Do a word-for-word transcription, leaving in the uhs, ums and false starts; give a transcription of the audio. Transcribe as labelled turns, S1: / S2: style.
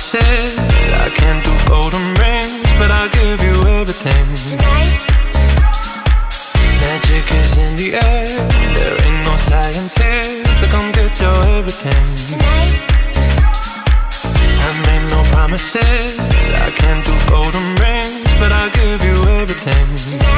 S1: promises. I can't do golden rings, but I'll give you everything.
S2: Tonight,
S1: magic is in the air. There ain't no science here to come get your everything.
S2: tonight,
S1: I made no promises. I can't do golden rings, but I'll give you everything.
S2: tonight.